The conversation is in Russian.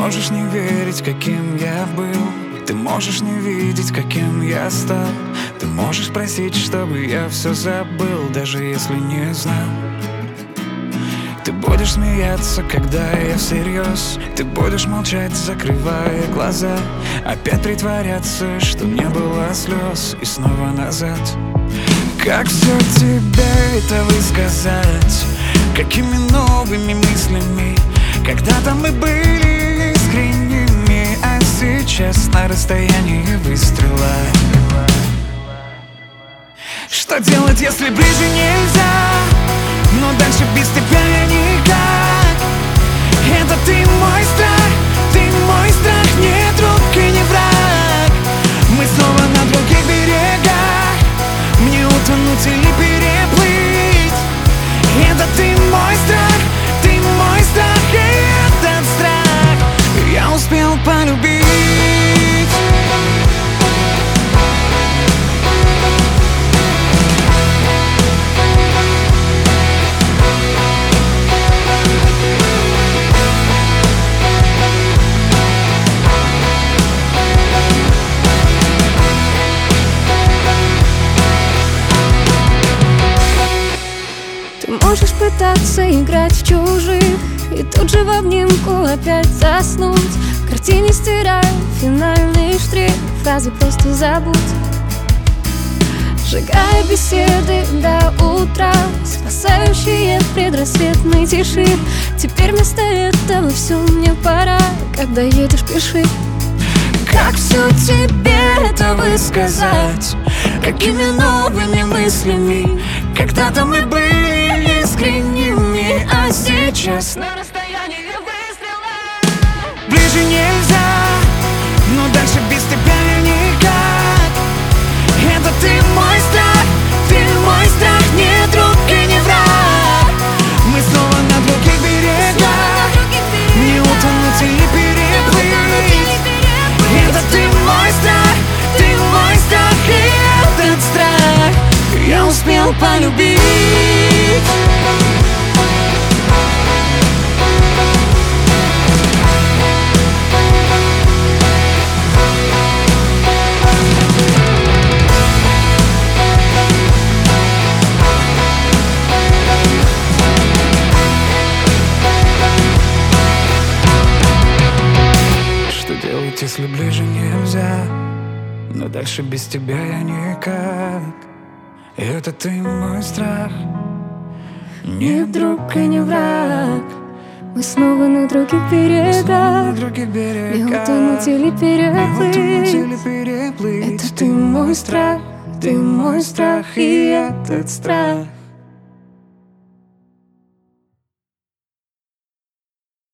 можешь не верить, каким я был. Ты можешь не видеть, каким я стал. Ты можешь просить, чтобы я все забыл, даже если не знал. Ты будешь смеяться, когда я всерьез. Ты будешь молчать, закрывая глаза. Опять притворяться, что не было слез. И снова назад. Как все тебе это высказать? Какими новыми мыслями? Когда-то мы были искренними, а сейчас на расстоянии выстрела. Что делать, если ближе нельзя? Но дальше без тебя я никак. Это ты мой страх, не друг и не враг. Мы снова на других берегах. Мне утонуть или переплыть. Это ты мой страх, и этот страх я успел полюбить. Можешь пытаться играть в чужих и тут же в обнимку опять заснуть. В картине стираю финальный штрих, фразы просто забудь. Сжигая беседы до утра, спасающие в предрассветной тиши. Теперь вместо этого все мне пора, когда едешь, пиши. Как все тебе это высказать? Какими новыми мыслями? Когда-то мы были искренними, а сейчас на расстоянии выстрела. Ближе нельзя, но дальше без тебя я никак. Это ты мой страх, не друг и не враг. Мы снова на других берегах. Не утонуть или переплыть. Это ты мой страх, и этот страх я успел полюбить. Что делать, если ближе нельзя? Но дальше без тебя я никак. Это ты мой страх, Не друг и не враг. Мы снова на других берегах. Не утонуть или переплыть. Это ты мой страх, и этот страх